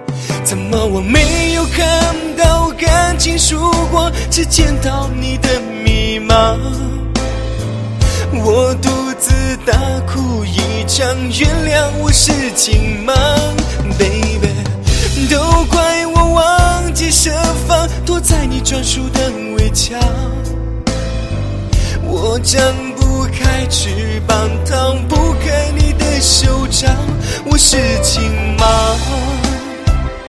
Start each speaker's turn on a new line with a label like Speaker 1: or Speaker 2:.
Speaker 1: 怎么我没有看到感情输过，只见到你的迷茫？我独自大哭一场，原谅我是情盲 Baby， 都怪我忘记设防，躲在你专属的围墙。我张不开翅膀，摊不开你的手掌，我是情盲。